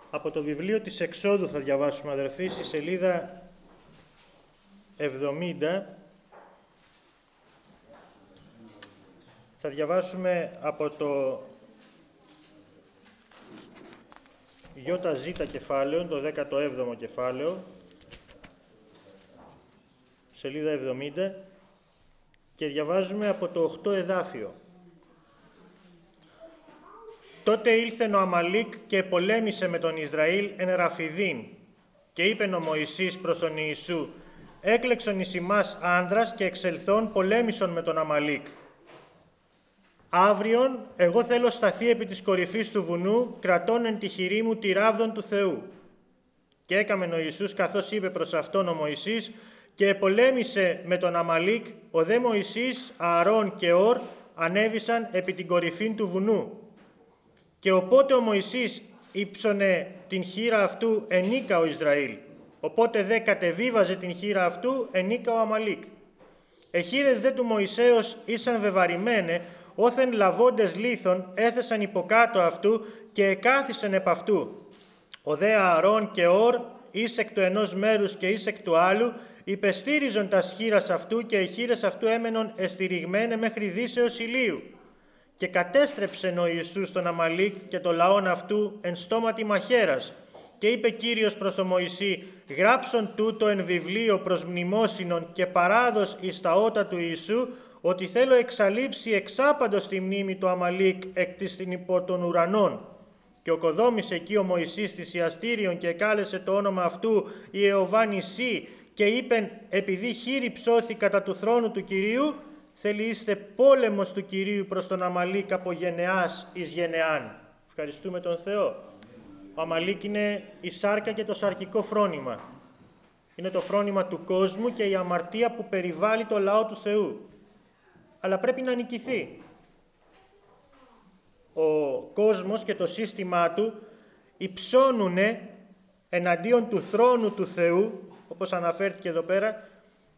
Από το βιβλίο της Εξόδου θα διαβάσουμε, αδερφοί, στη σελίδα 70. Θα διαβάσουμε από το ΙΖ κεφάλαιο, το 17ο κεφάλαιο, σελίδα 70, και διαβάζουμε από το 8 εδάφιο. Τότε ήλθεν ο Αμαλίκ και πολέμησε με τον Ισραήλ εν Ραφιδίν, και είπεν ο Μωυσής προς τον Ιησού, έκλεξον εις ημάς άνδρας και εξελθών πολέμησον με τον Αμαλίκ. Αύριον εγώ θέλω σταθεί επί της κορυφής του βουνού, κρατών εν τη χειρή μου τη ράβδον του Θεού. Και έκαμεν ο Ιησούς καθώς είπε προς αυτόν ο Μωυσής, και πολέμησε με τον Αμαλίκ, ο δε Μωυσής, Ααρών και Ορ ανέβησαν επί την κορυφήν του βουνού. Και οπότε ο Μωυσής ύψωνε την χείρα αυτού ενίκα ο Ισραήλ. Οπότε δε κατεβίβαζε την χείρα αυτού ενίκα ο Αμαλίκ. Εχείρες δε του Μωυσέως ήσαν βεβαρημένε, όθεν λαβώντες λίθον έθεσαν υποκάτω αυτού και εκάθισαν επ' αυτού. Ο δε Ααρών και Ορ εις εκ του ενός μέρους και εις εκ του άλλου υπεστήριζον τα σχήρας αυτού, και οι χείρες αυτού έμενον εστηριγμένε μέχρι δύσεως ηλίου. Και κατέστρεψεν ο Ιησούς τον Αμαλίκ και το λαόν αυτού εν στόματι μαχαίρας. Και είπε Κύριος προς τον Μωυσή, γράψον τούτο εν βιβλίο προς μνημόσυνον και παράδος εις τα ότα του Ιησού, ότι θέλω εξαλείψει εξάπαντος τη μνήμη του Αμαλίκ εκ της την υπό των ουρανών. Και οκοδόμησε εκεί ο Μωυσής θυσιαστήριον και κάλεσε το όνομα αυτού Ιεωβά Νησί, και είπεν, επειδή χείρι ψώθη κατά του θρόνου του Κυρίου, θέλει είστε πόλεμος του Κυρίου προς τον Αμαλίκ από γενεάς εις γενεάν. Ευχαριστούμε τον Θεό. Ο Αμαλίκ είναι η σάρκα και το σαρκικό φρόνημα. Είναι το φρόνημα του κόσμου και η αμαρτία που περιβάλλει το λαό του Θεού. Αλλά πρέπει να νικηθεί. Ο κόσμος και το σύστημά του υψώνουνε εναντίον του θρόνου του Θεού, όπως αναφέρθηκε εδώ πέρα,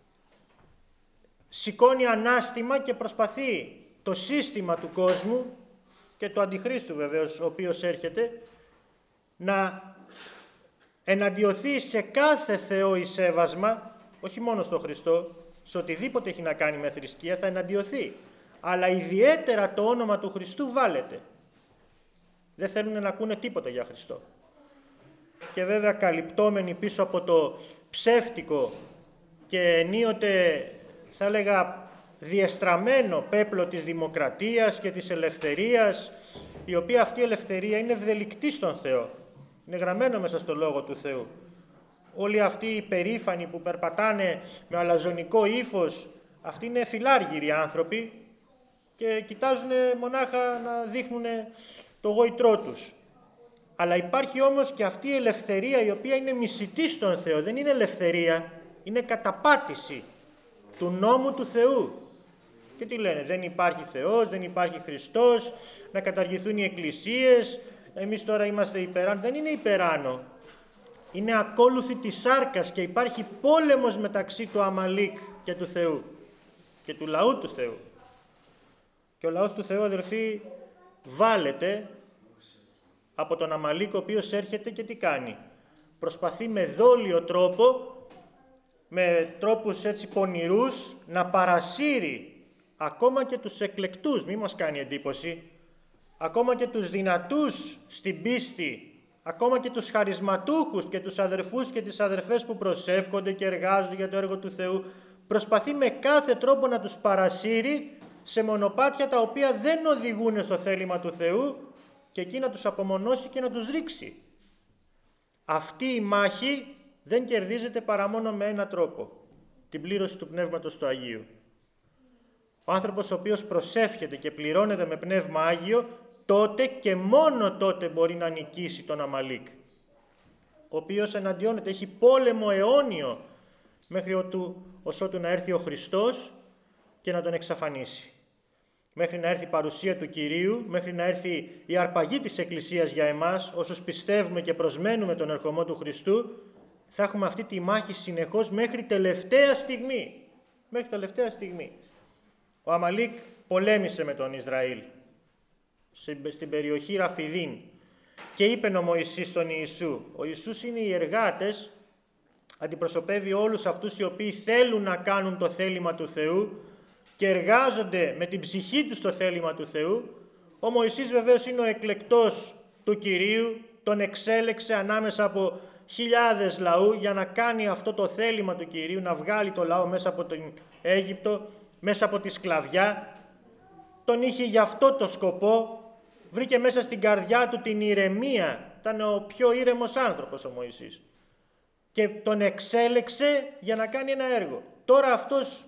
σηκώνει ανάστημα και προσπαθεί το σύστημα του κόσμου και του Αντιχρίστου βεβαίως, ο οποίος έρχεται, να εναντιωθεί σε κάθε Θεό εισέβασμα, όχι μόνο στο Χριστό, σε οτιδήποτε έχει να κάνει με θρησκεία θα εναντιωθεί. Αλλά ιδιαίτερα το όνομα του Χριστού βάλεται. Δεν θέλουν να ακούνε τίποτα για Χριστό. Και βέβαια καλυπτόμενοι πίσω από το ψεύτικο και ενίοτε θα έλεγα διεστραμμένο πέπλο της δημοκρατίας και της ελευθερίας, η οποία αυτή η ελευθερία είναι ευδελικτή στον Θεό. Είναι γραμμένο μέσα στο Λόγο του Θεού. Όλοι αυτοί οι περήφανοι που περπατάνε με αλαζονικό ύφος, αυτοί είναι φιλάργυροι άνθρωποι και κοιτάζουν μονάχα να δείχνουν το γόητρό τους. Αλλά υπάρχει όμως και αυτή η ελευθερία η οποία είναι μισητή στον Θεό. Δεν είναι ελευθερία, είναι καταπάτηση του νόμου του Θεού. Και τι λένε, δεν υπάρχει Θεός, δεν υπάρχει Χριστός, να καταργηθούν οι εκκλησίες, εμείς τώρα είμαστε υπεράνω. Δεν είναι υπεράνω, είναι ακόλουθη της σάρκας και υπάρχει πόλεμος μεταξύ του Αμαλίκ και του Θεού και του λαού του Θεού. Και ο λαός του Θεού, αδελφοί, βάλεται από τον Αμαλίκ, ο οποίος έρχεται και τι κάνει. Προσπαθεί με δόλιο τρόπο, με τρόπους έτσι πονηρούς, να παρασύρει ακόμα και τους εκλεκτούς, μη μας κάνει εντύπωση, ακόμα και τους δυνατούς στην πίστη, ακόμα και τους χαρισματούχους και τους αδερφούς και τις αδερφές που προσεύχονται και εργάζονται για το έργο του Θεού, προσπαθεί με κάθε τρόπο να τους παρασύρει σε μονοπάτια τα οποία δεν οδηγούν στο θέλημα του Θεού και εκεί να τους απομονώσει και να τους ρίξει. Αυτή η μάχη δεν κερδίζεται παρά μόνο με ένα τρόπο, την πλήρωση του Πνεύματος του Αγίου. Ο άνθρωπος ο οποίος προσεύχεται και πληρώνεται με Πνεύμα Άγιο, τότε και μόνο τότε μπορεί να νικήσει τον Αμαλίκ, ο οποίος εναντιώνεται, έχει πόλεμο αιώνιο μέχρι ότου να έρθει ο Χριστός και να τον εξαφανίσει. Μέχρι να έρθει η παρουσία του Κυρίου, μέχρι να έρθει η αρπαγή της Εκκλησίας για εμάς, όσους πιστεύουμε και προσμένουμε τον ερχομό του Χριστού, θα έχουμε αυτή τη μάχη συνεχώς μέχρι τελευταία στιγμή. Μέχρι τελευταία στιγμή. Ο Αμαλίκ πολέμησε με τον Ισραήλ στην περιοχή Ραφιδίν Και είπε ο Μωυσής στον Ιησού. Ο Ιησούς είναι οι εργάτες, αντιπροσωπεύει όλους αυτούς οι οποίοι θέλουν να κάνουν το θέλημα του Θεού και εργάζονται με την ψυχή τους το θέλημα του Θεού. Ο Μωυσής βεβαίως είναι ο εκλεκτός του Κυρίου, τον εξέλεξε ανάμεσα από χιλιάδες λαού για να κάνει αυτό το θέλημα του Κυρίου, να βγάλει το λαό μέσα από τον Αίγυπτο, μέσα από τη σκλαβιά. Τον είχε για αυτό το σκοπό, βρήκε μέσα στην καρδιά του την ηρεμία, ήταν ο πιο ήρεμος άνθρωπος ο Μωυσής και τον εξέλεξε για να κάνει ένα έργο. Τώρα αυτός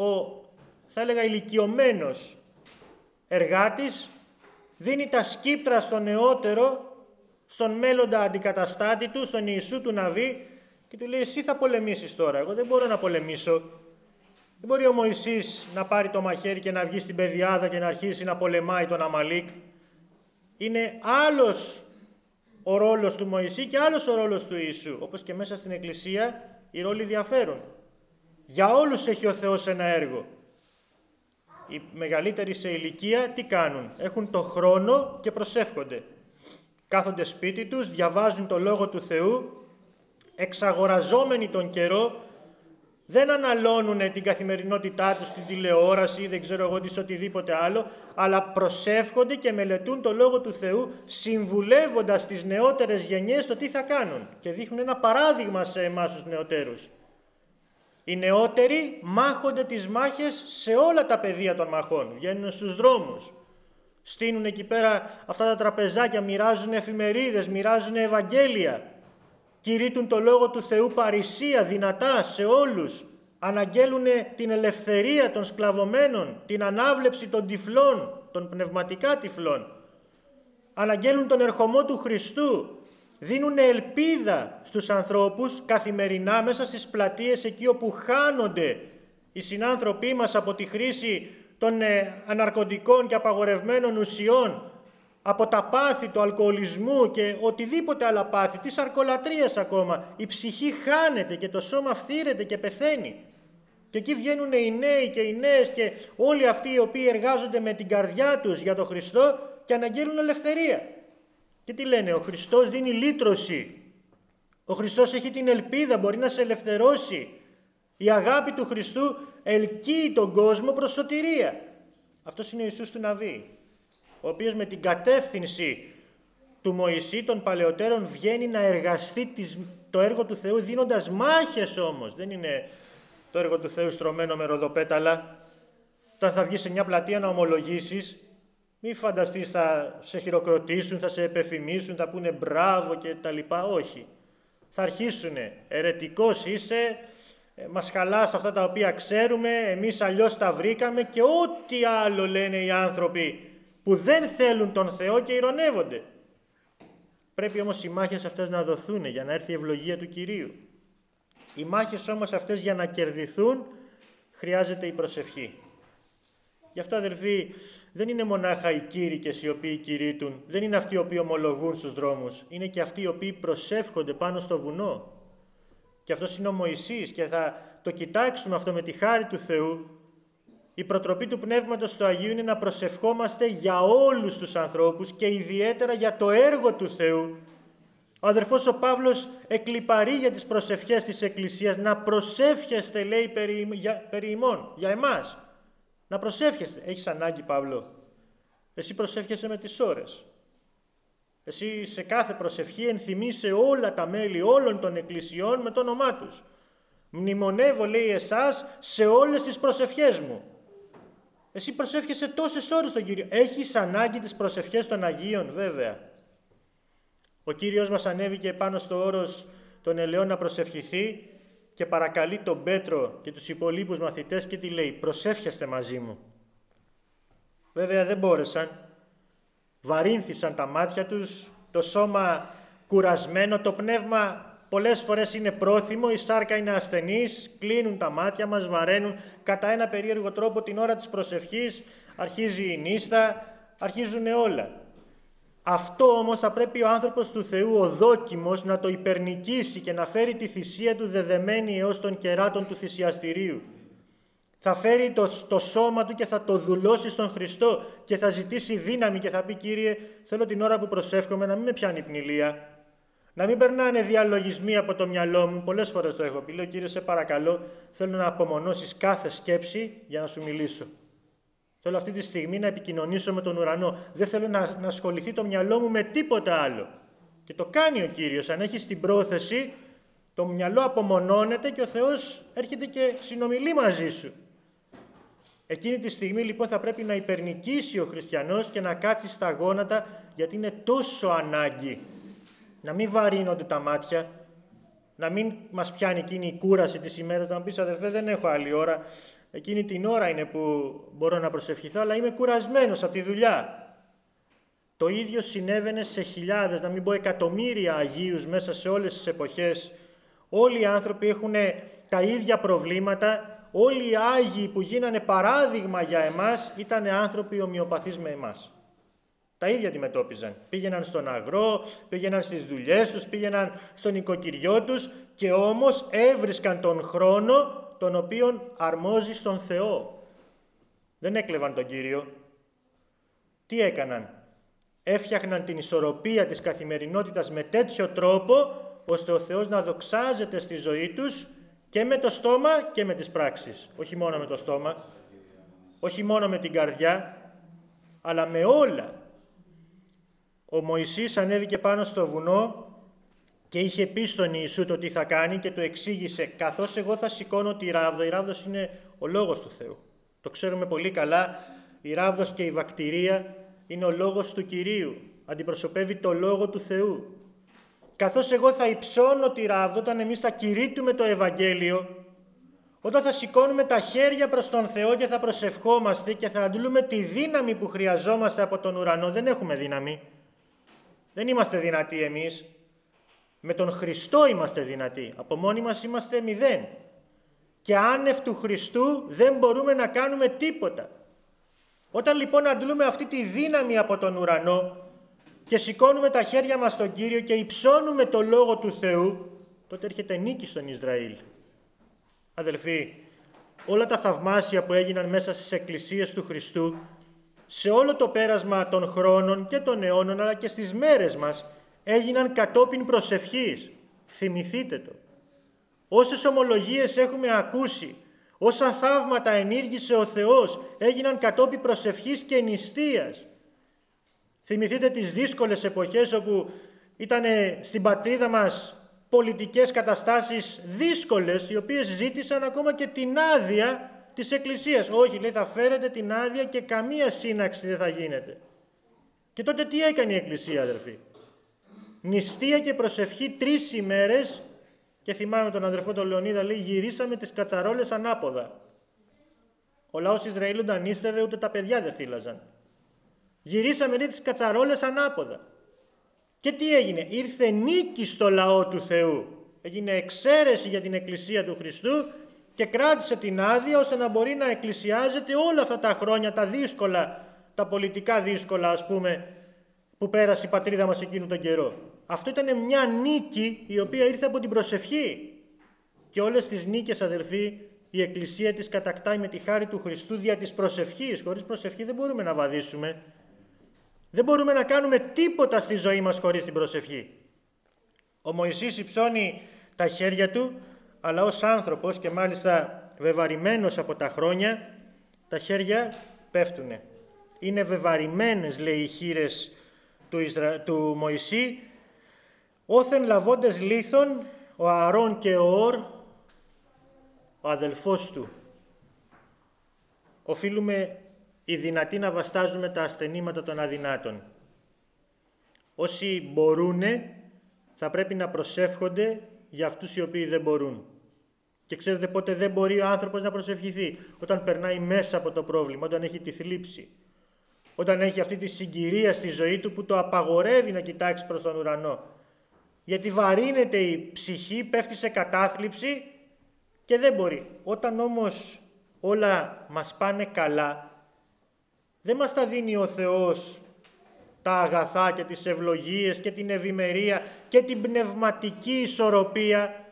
θα έλεγα ηλικιωμένος εργάτης δίνει τα σκύπτρα στον νεότερο, στον μέλλοντα αντικαταστάτη του, στον Ιησού του Ναβί και του λέει εσύ θα πολεμήσεις τώρα, εγώ δεν μπορώ να πολεμήσω. Δεν μπορεί ο Μωυσής να πάρει το μαχαίρι και να βγει στην πεδιάδα και να αρχίσει να πολεμάει τον Αμαλίκ. Είναι άλλος ο ρόλος του Μωυσή και άλλος ο ρόλος του Ιησού. Όπως και μέσα στην Εκκλησία οι ρόλοι διαφέρουν. Για όλους έχει ο Θεός ένα έργο. Οι μεγαλύτεροι σε ηλικία τι κάνουν? Έχουν το χρόνο και προσεύχονται. Κάθονται σπίτι τους, διαβάζουν το Λόγο του Θεού, εξαγοραζόμενοι τον καιρό, δεν αναλώνουν την καθημερινότητά τους στην τηλεόραση ή δεν ξέρω εγώ τι οτιδήποτε άλλο, αλλά προσεύχονται και μελετούν το Λόγο του Θεού, συμβουλεύοντας τις νεότερες γενιές το τι θα κάνουν και δείχνουν ένα παράδειγμα σε εμάς τους νεωτέρους. Οι νεότεροι μάχονται τις μάχες σε όλα τα πεδία των μαχών, βγαίνουν στους δρόμους, στείνουν εκεί πέρα αυτά τα τραπεζάκια, μοιράζουν εφημερίδες, μοιράζουν Ευαγγέλια, κηρύττουν το Λόγο του Θεού παρησία, δυνατά σε όλους, αναγγέλουν την ελευθερία των σκλαβωμένων, την ανάβλεψη των τυφλών, των πνευματικά τυφλών, αναγγέλουν τον ερχομό του Χριστού, δίνουν ελπίδα στους ανθρώπους καθημερινά μέσα στις πλατείες εκεί όπου χάνονται οι συνάνθρωποι μας από τη χρήση των αναρκωτικών και απαγορευμένων ουσιών, από τα πάθη του αλκοολισμού και οτιδήποτε άλλα πάθη, της αρκολατρίας ακόμα. Η ψυχή χάνεται και το σώμα φθήρεται και πεθαίνει. Και εκεί βγαίνουν οι νέοι και οι νέες και όλοι αυτοί οι οποίοι εργάζονται με την καρδιά τους για τον Χριστό και αναγγέλνουν ελευθερία. Και τι λένε? Ο Χριστός δίνει λύτρωση. Ο Χριστός έχει την ελπίδα, μπορεί να σε ελευθερώσει. Η αγάπη του Χριστού ελκύει τον κόσμο προς σωτηρία. Αυτός είναι ο Ιησούς του Ναβί, ο οποίος με την κατεύθυνση του Μωυσή των παλαιότερων βγαίνει να εργαστεί το έργο του Θεού δίνοντας μάχες όμως. Δεν είναι το έργο του Θεού στρωμένο με ροδοπέταλα. Όταν θα βγεις σε μια πλατεία να ομολογήσεις, μη φανταστείς θα σε χειροκροτήσουν, θα σε επεφημίσουν, θα πούνε μπράβο και τα λοιπά. Όχι. Θα αρχίσουνε. Ερετικός είσαι, μας χαλάς αυτά τα οποία ξέρουμε, εμείς αλλιώς τα βρήκαμε και ό,τι άλλο λένε οι άνθρωποι που δεν θέλουν τον Θεό και ειρωνεύονται. Πρέπει όμως οι μάχες αυτές να δοθούν για να έρθει η ευλογία του Κυρίου. Οι μάχες όμως αυτές για να κερδιθούν χρειάζεται η προσευχή. Γι' αυτό αδελφοί δεν είναι μονάχα οι κήρυκες οι οποίοι κηρύττουν, δεν είναι αυτοί οι οποίοι ομολογούν στους δρόμους, είναι και αυτοί οι οποίοι προσεύχονται πάνω στο βουνό. Και αυτός είναι ο Μωυσής και θα το κοιτάξουμε αυτό με τη χάρη του Θεού. Η προτροπή του Πνεύματος του Αγίου είναι να προσευχόμαστε για όλους τους ανθρώπους και ιδιαίτερα για το έργο του Θεού. Ο αδερφός ο Παύλος εκλιπαρεί για τις προσευχές της Εκκλησίας, να προσεύχεστε λέει περί ημών, για εμάς. Να προσεύχεστε. Έχεις ανάγκη Παύλο? Εσύ προσεύχεσαι με τις ώρες. Εσύ σε κάθε προσευχή ενθυμίσαι όλα τα μέλη όλων των εκκλησιών με το όνομά τους. Μνημονεύω λέει εσάς σε όλες τις προσευχές μου. Εσύ προσεύχεσαι τόσες ώρες τον Κύριο. Έχεις ανάγκη τις προσευχές των Αγίων? Βέβαια. Ο Κύριος μας ανέβηκε πάνω στο όρος των ελαιών να προσευχηθεί και παρακαλεί τον Πέτρο και τους υπολείπους μαθητές και τι λέει? Προσεύχεστε μαζί μου. Βέβαια δεν μπόρεσαν. Βαρύνθησαν τα μάτια τους, το σώμα κουρασμένο, το πνεύμα πολλές φορές είναι πρόθυμο, η σάρκα είναι ασθενής, κλείνουν τα μάτια μας, βαραίνουν. Κατά ένα περίεργο τρόπο την ώρα της προσευχής αρχίζει η νύστα, αρχίζουν όλα. Αυτό όμως θα πρέπει ο άνθρωπος του Θεού, ο δόκιμος, να το υπερνικήσει και να φέρει τη θυσία του δεδεμένη έως των κεράτων του θυσιαστηρίου. Θα φέρει το σώμα του και θα το δουλώσει στον Χριστό και θα ζητήσει δύναμη και θα πει «Κύριε, θέλω την ώρα που προσεύχομαι να μην με πιάνει πνηλία, να μην περνάνε διαλογισμοί από το μυαλό μου». Πολλές φορές το έχω πει. Λέω «Κύριε, σε παρακαλώ, θέλω να απομονώσεις κάθε σκέψη για να σου μιλήσω. Θέλω αυτή τη στιγμή να επικοινωνήσω με τον ουρανό. Δεν θέλω να ασχοληθεί το μυαλό μου με τίποτα άλλο». Και το κάνει ο Κύριος. Αν έχεις την πρόθεση, το μυαλό απομονώνεται και ο Θεός έρχεται και συνομιλεί μαζί σου. Εκείνη τη στιγμή λοιπόν θα πρέπει να υπερνικήσει ο χριστιανός και να κάτσει στα γόνατα, γιατί είναι τόσο ανάγκη να μην βαρύνονται τα μάτια, να μην μας πιάνει εκείνη η κούραση της ημέρας, να μου πεις «Αδερφέ, δεν έχω άλλη ώρα, εκείνη την ώρα είναι που μπορώ να προσευχηθώ, αλλά είμαι κουρασμένος από τη δουλειά». Το ίδιο συνέβαινε σε χιλιάδες, να μην πω εκατομμύρια Αγίους μέσα σε όλες τις εποχές. Όλοι οι άνθρωποι έχουν τα ίδια προβλήματα. Όλοι οι Άγιοι που γίνανε παράδειγμα για εμάς ήταν άνθρωποι ομοιοπαθείς με εμάς. Τα ίδια αντιμετώπιζαν. Πήγαιναν στον αγρό, πήγαιναν στις δουλειές τους, πήγαιναν στον οικοκυριό τους και όμως έβρισκαν τον χρόνο τον οποίον αρμόζει στον Θεό. Δεν έκλεβαν τον Κύριο. Τι έκαναν? Έφτιαχναν την ισορροπία της καθημερινότητας με τέτοιο τρόπο ώστε ο Θεός να δοξάζεται στη ζωή τους και με το στόμα και με τις πράξεις. Όχι μόνο με το στόμα, όχι μόνο με την καρδιά, αλλά με όλα. Ο Μωυσής ανέβηκε πάνω στο βουνό και είχε πει στον Ιησού το τι θα κάνει και του εξήγησε «Καθώς εγώ θα σηκώνω τη ράβδο», η ράβδος είναι ο λόγος του Θεού. Το ξέρουμε πολύ καλά, η ράβδος και η βακτηρία είναι ο λόγος του Κυρίου, αντιπροσωπεύει το λόγο του Θεού. Καθώς εγώ θα υψώνω τη ράβδο, όταν εμείς θα κηρύττουμε το Ευαγγέλιο, όταν θα σηκώνουμε τα χέρια προς τον Θεό και θα προσευχόμαστε και θα αντλούμε τη δύναμη που χρειαζόμαστε από τον ουρανό, δεν έχουμε δύναμη. Δεν είμαστε δυνατοί εμείς. Με τον Χριστό είμαστε δυνατοί. Από μόνοι μας είμαστε μηδέν. Και άνευ του Χριστού δεν μπορούμε να κάνουμε τίποτα. Όταν λοιπόν αντλούμε αυτή τη δύναμη από τον ουρανό και σηκώνουμε τα χέρια μας στον Κύριο και υψώνουμε το Λόγο του Θεού, τότε έρχεται νίκη στον Ισραήλ. Αδελφοί, όλα τα θαυμάσια που έγιναν μέσα στις εκκλησίες του Χριστού, σε όλο το πέρασμα των χρόνων και των αιώνων, αλλά και στις μέρες μας, έγιναν κατόπιν προσευχής. Θυμηθείτε το. Όσες ομολογίες έχουμε ακούσει, όσα θαύματα ενήργησε ο Θεός, έγιναν κατόπιν προσευχής και νηστείας. Θυμηθείτε τις δύσκολες εποχές όπου ήταν στην πατρίδα μας πολιτικές καταστάσεις δύσκολες, οι οποίες ζήτησαν ακόμα και την άδεια της Εκκλησίας. Όχι, λέει, θα φέρετε την άδεια και καμία σύναξη δεν θα γίνεται. Και τότε τι έκανε η Εκκλησία, αδερφοί? Νηστεία και προσευχή 3 ημέρες, και θυμάμαι τον αδερφό τον Λεωνίδα, λέει, γυρίσαμε τις κατσαρόλες ανάποδα. Ο λαός Ισραήλ όταν νήστευε, ούτε τα παιδιά δεν θύλαζαν. Γυρίσαμε, λέει, τις κατσαρόλες ανάποδα. Και τι έγινε? Ήρθε νίκη στο λαό του Θεού. Έγινε εξαίρεση για την Εκκλησία του Χριστού και κράτησε την άδεια ώστε να μπορεί να εκκλησιάζεται όλα αυτά τα χρόνια, τα δύσκολα, τα πολιτικά δύσκολα, ας πούμε, που πέρασε η πατρίδα μας εκείνο τον καιρό. Αυτό ήταν μια νίκη η οποία ήρθε από την προσευχή. Και όλες τις νίκες, αδελφοί, η Εκκλησία της κατακτάει με τη χάρη του Χριστού δια της προσευχής. Χωρίς προσευχή δεν μπορούμε να βαδίσουμε. Δεν μπορούμε να κάνουμε τίποτα στη ζωή μας χωρίς την προσευχή. Ο Μωυσής υψώνει τα χέρια του, αλλά ως άνθρωπος και μάλιστα βεβαρημένος από τα χρόνια, τα χέρια πέφτουνε. Είναι βεβαρημένες, λέει, οι χείλες του Μωυσή, όθεν λαβώντες λίθον ο Ααρών και ο Ορ, ο αδελφός του. Οφείλουμε οι δυνατοί να βαστάζουμε τα ασθενήματα των αδυνάτων. Όσοι μπορούνε θα πρέπει να προσεύχονται για αυτούς οι οποίοι δεν μπορούν. Και ξέρετε πότε δεν μπορεί ο άνθρωπος να προσευχηθεί? Όταν περνάει μέσα από το πρόβλημα, όταν έχει τη θλίψη. Όταν έχει αυτή τη συγκυρία στη ζωή του που το απαγορεύει να κοιτάξει προς τον ουρανό. Γιατί βαρύνεται η ψυχή, πέφτει σε κατάθλιψη και δεν μπορεί. Όταν όμως όλα μας πάνε καλά, δεν μας τα δίνει ο Θεός τα αγαθά και τις ευλογίες και την ευημερία και την πνευματική ισορροπία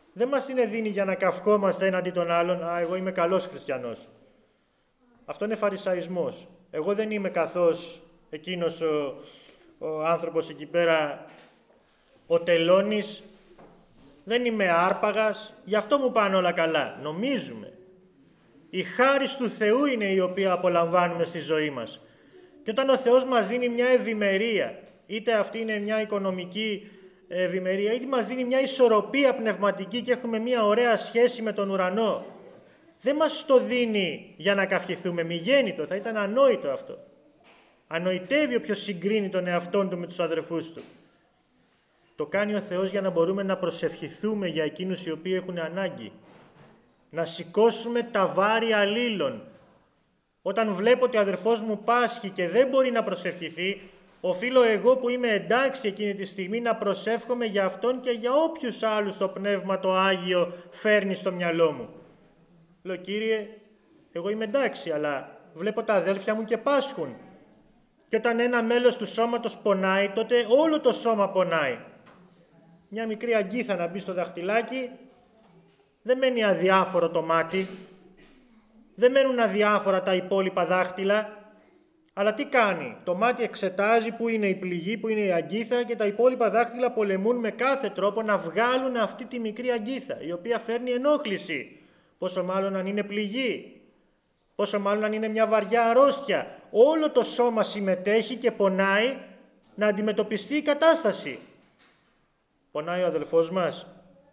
Δεν μας την δίνει για να καυχόμαστε έναντι των άλλων. «Α, εγώ είμαι καλός χριστιανός». Αυτό είναι φαρισαϊσμός. Εγώ δεν είμαι καθώς εκείνος ο άνθρωπος εκεί πέρα, ο τελώνης, δεν είμαι άρπαγας, γι' αυτό μου πάνε όλα καλά. Νομίζουμε. Η χάρις του Θεού είναι η οποία απολαμβάνουμε στη ζωή μας. Και όταν ο Θεός μας δίνει μια ευημερία, είτε αυτή είναι μια οικονομική ευημερία, είτε μας δίνει μια ισορροπία πνευματική και έχουμε μια ωραία σχέση με τον ουρανό, δεν μας το δίνει για να καυχηθούμε. Μη γέννητο, θα ήταν ανόητο αυτό. Ανοητεύει όποιος συγκρίνει τον εαυτόν του με τους αδερφούς του. Το κάνει ο Θεός για να μπορούμε να προσευχηθούμε για εκείνους οι οποίοι έχουν ανάγκη. Να σηκώσουμε τα βάρη αλλήλων. Όταν βλέπω ότι ο αδερφός μου πάσχει και δεν μπορεί να προσευχηθεί, οφείλω εγώ που είμαι εντάξει εκείνη τη στιγμή να προσεύχομαι για αυτόν και για όποιους άλλους το Πνεύμα το Άγιο φέρνει στο μυαλό μου. Λέω, Κύριε, εγώ είμαι εντάξει, αλλά βλέπω τα αδέλφια μου και πάσχουν. Και όταν ένα μέλος του σώματος πονάει, τότε όλο το σώμα πονάει. Μια μικρή αγκίθα να μπει στο δαχτυλάκι, δεν μένει αδιάφορο το μάτι, δεν μένουν αδιάφορα τα υπόλοιπα δάχτυλα, αλλά τι κάνει? Το μάτι εξετάζει που είναι η πληγή, που είναι η αγκίθα και τα υπόλοιπα δάχτυλα πολεμούν με κάθε τρόπο να βγάλουν αυτή τη μικρή αγκίθα, η οποία φέρνει ενόχληση. Πόσο μάλλον αν είναι πληγή, πόσο μάλλον αν είναι μια βαριά αρρώστια. Όλο το σώμα συμμετέχει και πονάει να αντιμετωπιστεί η κατάσταση. Πονάει ο αδελφός μας,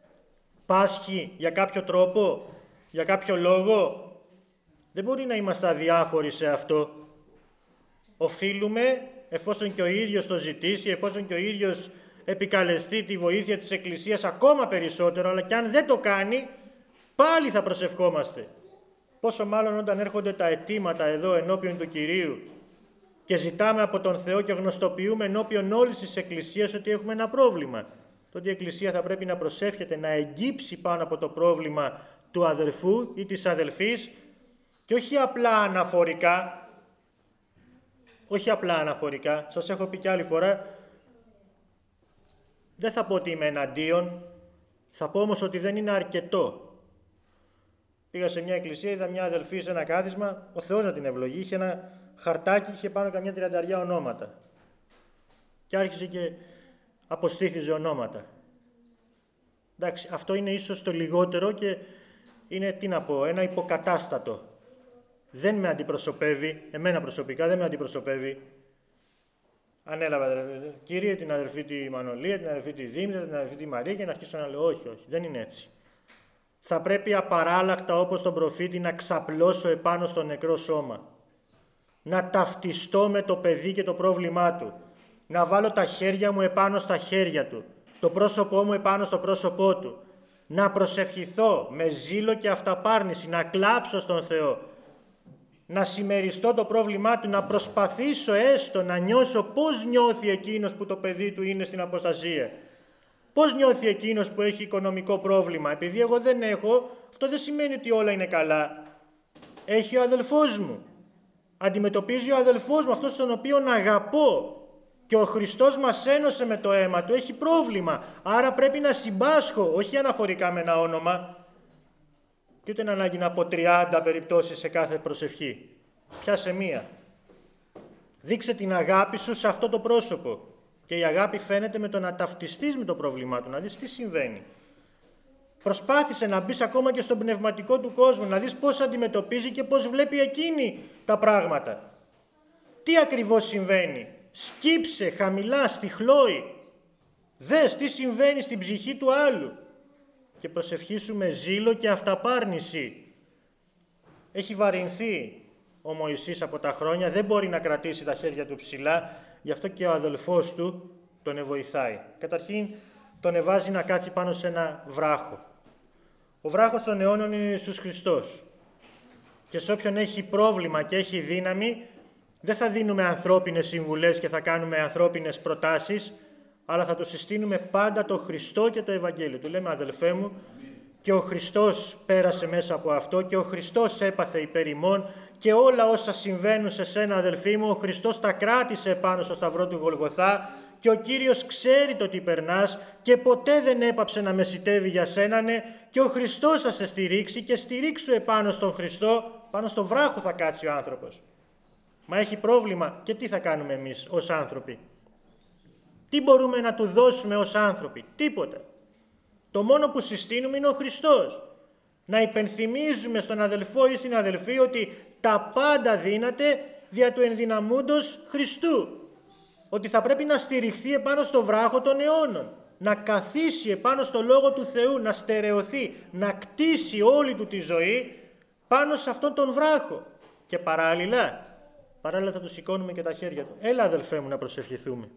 πάσχει για κάποιο τρόπο, για κάποιο λόγο. Δεν μπορεί να είμαστε αδιάφοροι σε αυτό. Οφείλουμε, εφόσον και ο ίδιος το ζητήσει, εφόσον και ο ίδιος επικαλεστεί τη βοήθεια της Εκκλησίας ακόμα περισσότερο, αλλά και αν δεν το κάνει, πάλι θα προσευχόμαστε. Πόσο μάλλον όταν έρχονται τα αιτήματα εδώ ενώπιον του Κυρίου και ζητάμε από τον Θεό και γνωστοποιούμε ενώπιον όλης της Εκκλησίας ότι έχουμε ένα πρόβλημα. Τότε η Εκκλησία θα πρέπει να προσεύχεται, να εγγύψει πάνω από το πρόβλημα του αδελφού ή της αδελφής και όχι απλά αναφορικά. Όχι απλά αναφορικά. Σας έχω πει κι άλλη φορά, δεν θα πω ότι είμαι εναντίον, θα πω όμως ότι δεν είναι αρκετό. Πήγα σε μια εκκλησία, είδα μια αδελφή σε ένα κάθισμα, ο Θεός να την ευλογεί, είχε ένα χαρτάκι, είχε πάνω καμιά 30 ονόματα. Και άρχισε και αποστήθιζε ονόματα. Εντάξει, αυτό είναι ίσως το λιγότερο και είναι, τι να πω, ένα υποκατάστατο. Δεν με αντιπροσωπεύει, εμένα προσωπικά δεν με αντιπροσωπεύει. Ανέλαβα, Κύριε, την αδερφή τη Μανολία, την αδερφή τη Δήμητρα, την αδερφή τη Μαρία και να αρχίσω να λέω όχι, δεν είναι έτσι. Θα πρέπει απαράλλαχτα όπως τον προφήτη να ξαπλώσω επάνω στο νεκρό σώμα. Να ταυτιστώ με το παιδί και το πρόβλημά του. Να βάλω τα χέρια μου επάνω στα χέρια του. Το πρόσωπό μου επάνω στο πρόσωπό του. Να προσευχηθώ με ζήλο και αυταπάρνηση. Να κλάψω στον Θεό. Να συμμεριστώ το πρόβλημά του. Να προσπαθήσω έστω να νιώσω πώς νιώθει εκείνος που το παιδί του είναι στην αποστασία. Πώς νιώθει εκείνος που έχει οικονομικό πρόβλημα? Επειδή εγώ δεν έχω, αυτό δεν σημαίνει ότι όλα είναι καλά. Έχει ο αδελφός μου. Αντιμετωπίζει ο αδελφός μου, αυτός τον οποίον αγαπώ. Και ο Χριστός μας ένωσε με το αίμα του, έχει πρόβλημα. Άρα πρέπει να συμπάσχω, όχι αναφορικά με ένα όνομα. Και ούτε να ανάγκη να πω 30 περιπτώσεις σε κάθε προσευχή. Πιάσε μία. Δείξε την αγάπη σου σε αυτό το πρόσωπο. Και η αγάπη φαίνεται με το να ταυτιστείς με το πρόβλημά του, να δεις τι συμβαίνει. Προσπάθησε να μπεις ακόμα και στον πνευματικό του κόσμο, να δεις πώς αντιμετωπίζει και πώς βλέπει εκείνη τα πράγματα. Τι ακριβώς συμβαίνει? Σκύψε χαμηλά στη χλώη. Δες τι συμβαίνει στην ψυχή του άλλου. Και προσευχήσου με ζήλο και αυταπάρνηση. Έχει βαρυνθεί ο Μωυσής από τα χρόνια, δεν μπορεί να κρατήσει τα χέρια του ψηλά, γι' αυτό και ο αδελφός του τον βοηθάει. Καταρχήν τον εβάζει να κάτσει πάνω σε ένα βράχο. Ο βράχος των αιώνων είναι Ιησούς Χριστός. Και σε όποιον έχει πρόβλημα και έχει δύναμη, δεν θα δίνουμε ανθρώπινες συμβουλές και θα κάνουμε ανθρώπινες προτάσεις, αλλά θα του συστήνουμε πάντα το Χριστό και το Ευαγγέλιο. Του λέμε, αδελφέ μου, και ο Χριστός πέρασε μέσα από αυτό και ο Χριστός έπαθε υπέρ ημών και όλα όσα συμβαίνουν σε σένα, αδελφοί μου, ο Χριστός τα κράτησε πάνω στο σταυρό του Γολγοθά και ο Κύριος ξέρει το τι περνάς και ποτέ δεν έπαψε να μεσητεύει για σένανε και ο Χριστός θα σε στηρίξει και στηρίξου επάνω στον Χριστό, πάνω στο βράχο θα κάτσει ο άνθρωπος. Μα έχει πρόβλημα και τι θα κάνουμε εμείς ως άνθρωποι? Τι μπορούμε να του δώσουμε ως άνθρωποι? Τίποτα. Το μόνο που συστήνουμε είναι ο Χριστός. Να υπενθυμίζουμε στον αδελφό ή στην αδελφή ότι τα πάντα δύναται δια του ενδυναμούντος Χριστού. Ότι θα πρέπει να στηριχθεί επάνω στο βράχο των αιώνων. Να καθίσει επάνω στο Λόγο του Θεού, να στερεωθεί, να κτίσει όλη του τη ζωή πάνω σε αυτόν τον βράχο. Και παράλληλα θα του σηκώνουμε και τα χέρια του. Έλα αδελφέ μου να προσευχηθούμε.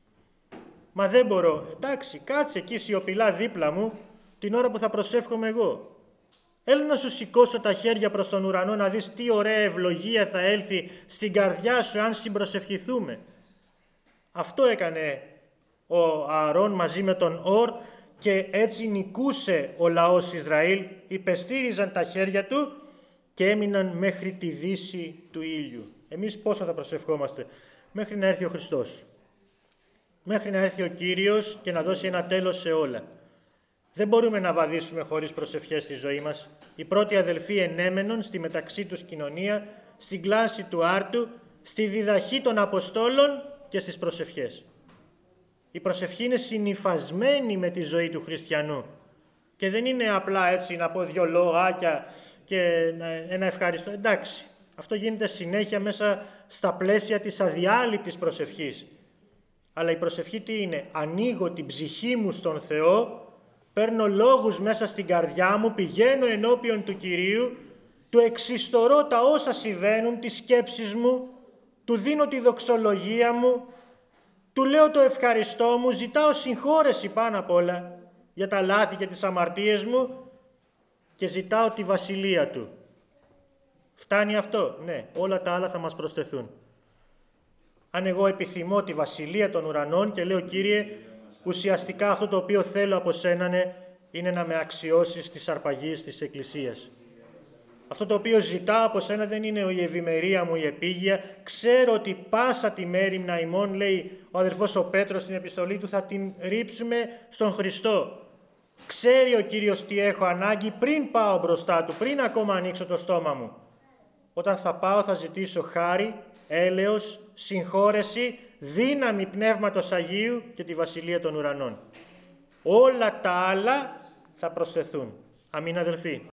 Μα δεν μπορώ. Εντάξει, κάτσε εκεί σιωπηλά δίπλα μου την ώρα που θα προσεύχομαι εγώ. Έλα να σου σηκώσω τα χέρια προς τον ουρανό να δεις τι ωραία ευλογία θα έλθει στην καρδιά σου αν συμπροσευχηθούμε. Αυτό έκανε ο Ααρών μαζί με τον Ορ και έτσι νικούσε ο λαός Ισραήλ. Υπεστήριζαν τα χέρια του και έμειναν μέχρι τη δύση του ήλιου. Εμείς πόσο θα προσευχόμαστε? Μέχρι να έρθει ο Χριστός. Μέχρι να έρθει ο Κύριος και να δώσει ένα τέλος σε όλα. Δεν μπορούμε να βαδίσουμε χωρίς προσευχές στη ζωή μας. Οι πρώτοι αδελφοί ενέμενον στη μεταξύ τους κοινωνία, στην κλάση του άρτου, στη διδαχή των Αποστόλων και στις προσευχές. Η προσευχή είναι συνυφασμένη με τη ζωή του χριστιανού και δεν είναι απλά έτσι να πω δυο λόγια και ένα ευχαριστώ. Εντάξει, αυτό γίνεται συνέχεια μέσα στα πλαίσια της αδιάλειπτης προσευχής. Αλλά η προσευχή τι είναι? Ανοίγω την ψυχή μου στον Θεό, παίρνω λόγους μέσα στην καρδιά μου, πηγαίνω ενώπιον του Κυρίου, του εξιστορώ τα όσα συμβαίνουν, τις σκέψεις μου, του δίνω τη δοξολογία μου, του λέω το ευχαριστώ μου, ζητάω συγχώρεση πάνω απ' όλα για τα λάθη και τις αμαρτίες μου και ζητάω τη βασιλεία του. Φτάνει αυτό? Ναι, όλα τα άλλα θα μας προσθεθούν. Αν εγώ επιθυμώ τη βασιλεία των ουρανών και λέω Κύριε, ουσιαστικά αυτό το οποίο θέλω από σένα είναι να με αξιώσεις στις αρπαγίες της Εκκλησίας. Αυτό το οποίο ζητάω από σένα δεν είναι η ευημερία μου, η επίγεια. Ξέρω ότι πάσα τη μέριμνα ημών, λέει ο αδελφός ο Πέτρος στην επιστολή του, θα την ρίψουμε στον Χριστό. Ξέρει ο Κύριος τι έχω ανάγκη πριν πάω μπροστά του, πριν ακόμα ανοίξω το στόμα μου. Όταν θα πάω θα ζητήσω χάρη, έλεος, συγχώρεση, δύναμη Πνεύματος Αγίου και τη Βασιλεία των Ουρανών. Όλα τα άλλα θα προσθεθούν. Αμήν αδελφοί.